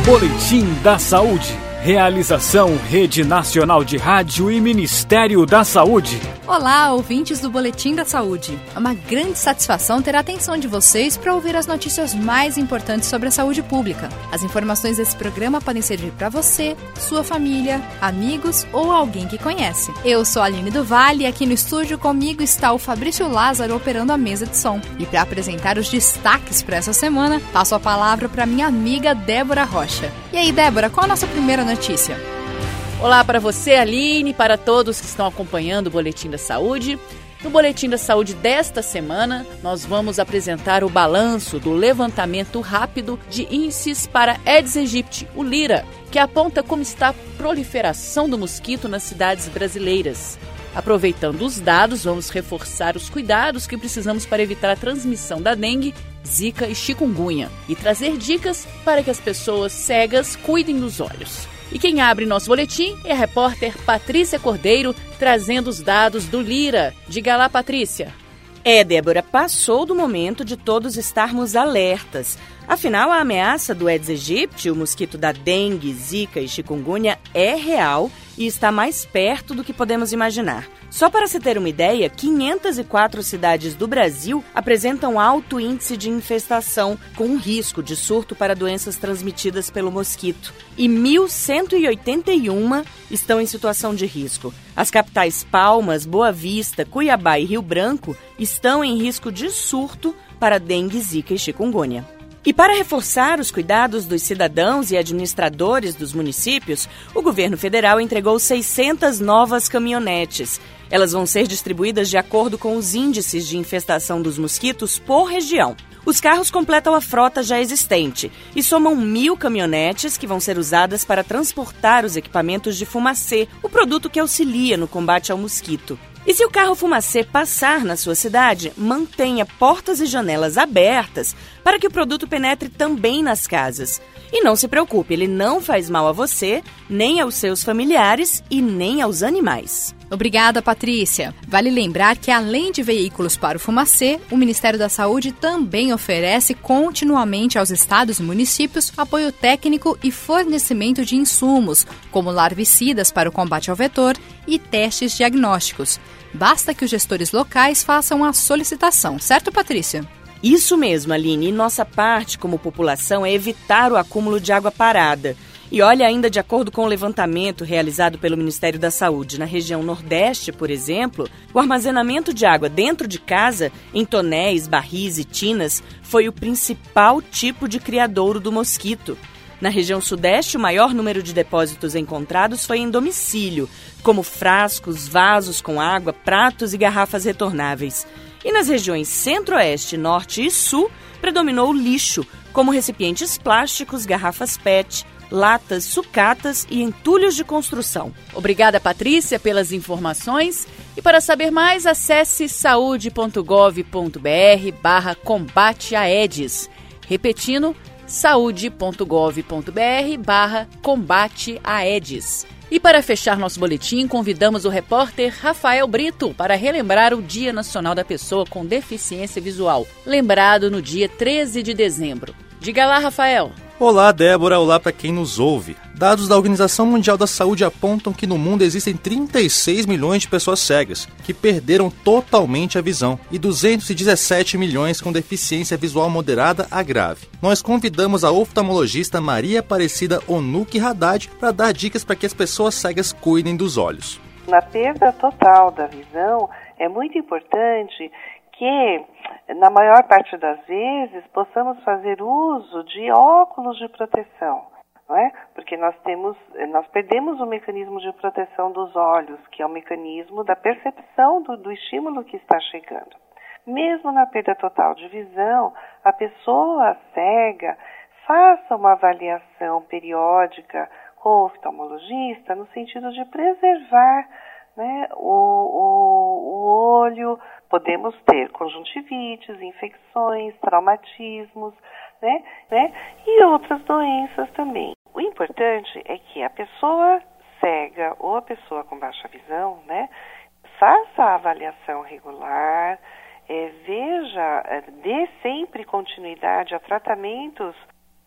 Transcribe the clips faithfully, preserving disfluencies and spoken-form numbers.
Boletim da Saúde. Realização Rede Nacional de Rádio e Ministério da Saúde. Olá, ouvintes do Boletim da Saúde. É uma grande satisfação ter a atenção de vocês para ouvir as notícias mais importantes sobre a saúde pública. As informações desse programa podem servir para você, sua família, amigos ou alguém que conhece. Eu sou a Aline do Vale e aqui no estúdio comigo está o Fabrício Lázaro operando a mesa de som. E para apresentar os destaques para essa semana, passo a palavra para minha amiga Débora Rocha. E aí, Débora, qual a nossa primeira notícia? Olá para você, Aline, para todos que estão acompanhando o Boletim da Saúde. No Boletim da Saúde desta semana, nós vamos apresentar o balanço do levantamento rápido de índices para Aedes aegypti, o LIRA, que aponta como está a proliferação do mosquito nas cidades brasileiras. Aproveitando os dados, vamos reforçar os cuidados que precisamos para evitar a transmissão da dengue, zika e chikungunya e trazer dicas para que as pessoas cegas cuidem dos olhos. E quem abre nosso boletim é a repórter Patrícia Cordeiro, trazendo os dados do LIRA. Diga lá, Patrícia. É, Débora, passou do momento de todos estarmos alertas. Afinal, a ameaça do Aedes aegypti, o mosquito da dengue, zika e chikungunya, é real e está mais perto do que podemos imaginar. Só para se ter uma ideia, quinhentas e quatro cidades do Brasil apresentam alto índice de infestação, com um risco de surto para doenças transmitidas pelo mosquito. E mil cento e oitenta e uma estão em situação de risco. As capitais Palmas, Boa Vista, Cuiabá e Rio Branco estão em risco de surto para dengue, zika e chikungunya. E para reforçar os cuidados dos cidadãos e administradores dos municípios, o governo federal entregou seiscentas novas caminhonetes. Elas vão ser distribuídas de acordo com os índices de infestação dos mosquitos por região. Os carros completam a frota já existente e somam mil caminhonetes que vão ser usadas para transportar os equipamentos de fumacê, o produto que auxilia no combate ao mosquito. E se o carro fumacê passar na sua cidade, mantenha portas e janelas abertas para que o produto penetre também nas casas. E não se preocupe, ele não faz mal a você, nem aos seus familiares e nem aos animais. Obrigada, Patrícia. Vale lembrar que, além de veículos para o fumacê, o Ministério da Saúde também oferece continuamente aos estados e municípios apoio técnico e fornecimento de insumos, como larvicidas para o combate ao vetor e testes diagnósticos. Basta que os gestores locais façam a solicitação, certo, Patrícia? Isso mesmo, Aline. E nossa parte como população é evitar o acúmulo de água parada. E olha, ainda de acordo com o levantamento realizado pelo Ministério da Saúde, na região Nordeste, por exemplo, o armazenamento de água dentro de casa, em tonéis, barris e tinas, foi o principal tipo de criadouro do mosquito. Na região Sudeste, o maior número de depósitos encontrados foi em domicílio, como frascos, vasos com água, pratos e garrafas retornáveis. E nas regiões Centro-Oeste, Norte e Sul, predominou o lixo, como recipientes plásticos, garrafas P E T, latas, sucatas e entulhos de construção. Obrigada, Patrícia, pelas informações. E para saber mais, acesse saude.gov.br barra combate a Aedes. Repetindo, saude.gov.br barra combate a Aedes. E para fechar nosso boletim, convidamos o repórter Rafael Brito para relembrar o Dia Nacional da Pessoa com Deficiência Visual, lembrado no dia treze de dezembro. Diga lá, Rafael. Olá, Débora. Olá para quem nos ouve. Dados da Organização Mundial da Saúde apontam que no mundo existem trinta e seis milhões de pessoas cegas, que perderam totalmente a visão, e duzentos e dezessete milhões com deficiência visual moderada a grave. Nós convidamos a oftalmologista Maria Aparecida Onuki Haddad para dar dicas para que as pessoas cegas cuidem dos olhos. Na perda total da visão, é muito importante que, na maior parte das vezes, possamos fazer uso de óculos de proteção, não é? Porque nós temos, nós perdemos o mecanismo de proteção dos olhos, que é o mecanismo da percepção do, do estímulo que está chegando. Mesmo na perda total de visão, a pessoa cega faça uma avaliação periódica com o oftalmologista no sentido de preservar, né, o, o, o olho. Podemos ter conjuntivites, infecções, traumatismos, né, né, e outras doenças também. O importante é que a pessoa cega ou a pessoa com baixa visão, né, faça a avaliação regular, é, veja, é, dê sempre continuidade a tratamentos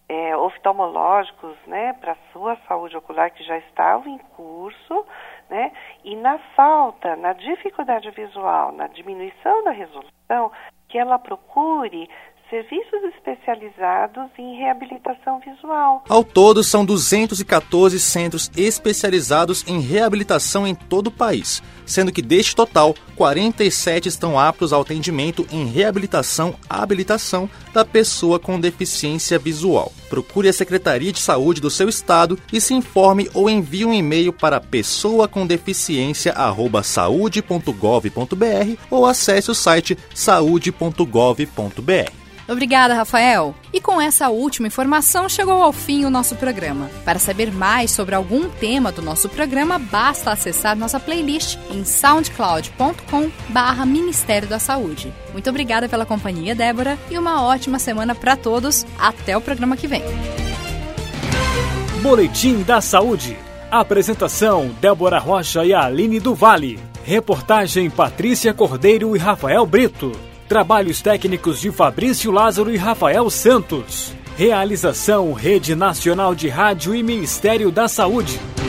é, oftalmológicos, né, para a sua saúde ocular que já estavam em curso, né, e na falta, na dificuldade visual, na diminuição da resolução, que ela procure serviços especializados em reabilitação visual. Ao todo, são duzentos e quatorze centros especializados em reabilitação em todo o país, sendo que deste total, quarenta e sete estão aptos ao atendimento em reabilitação habilitação da pessoa com deficiência visual. Procure a Secretaria de Saúde do seu estado e se informe ou envie um e-mail para pessoa com deficiência arroba saúde ponto gov ponto br ou acesse o site saúde ponto gov ponto br. Obrigada, Rafael! E com essa última informação chegou ao fim o nosso programa. Para saber mais sobre algum tema do nosso programa, basta acessar nossa playlist em soundcloud ponto com barra Ministério da Saúde. Muito obrigada pela companhia, Débora, e uma ótima semana para todos. Até o programa que vem. Boletim da Saúde. Apresentação: Débora Rocha e Aline do Vale. Reportagem: Patrícia Cordeiro e Rafael Brito. Trabalhos técnicos de Fabrício Lázaro e Rafael Santos. Realização: Rede Nacional de Rádio e Ministério da Saúde.